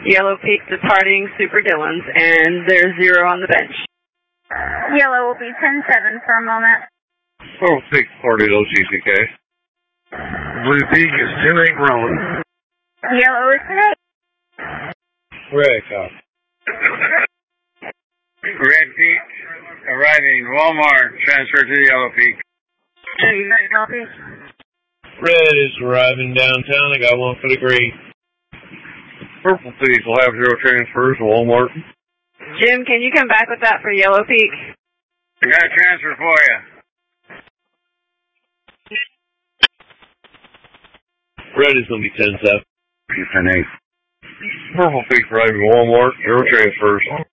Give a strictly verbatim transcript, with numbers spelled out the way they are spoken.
Yellow Peak departing Super Dillon's, and there's zero on the bench. Yellow will be ten seven for a moment. Oh, six forty G C K. Blue Peak is ten eight rolling. Yellow is ten eight. Red cop. Red Peak arriving Walmart, transfer to Yellow Peak. Yellow Peak. Red is arriving downtown. I got one for the green. Purple Peak will have zero transfers to Walmart. Jim, can you come back with that for Yellow Peak? I got a transfer for you. Red is going to be ten seven. ten eight. Purple Peak arriving Walmart, zero transfers.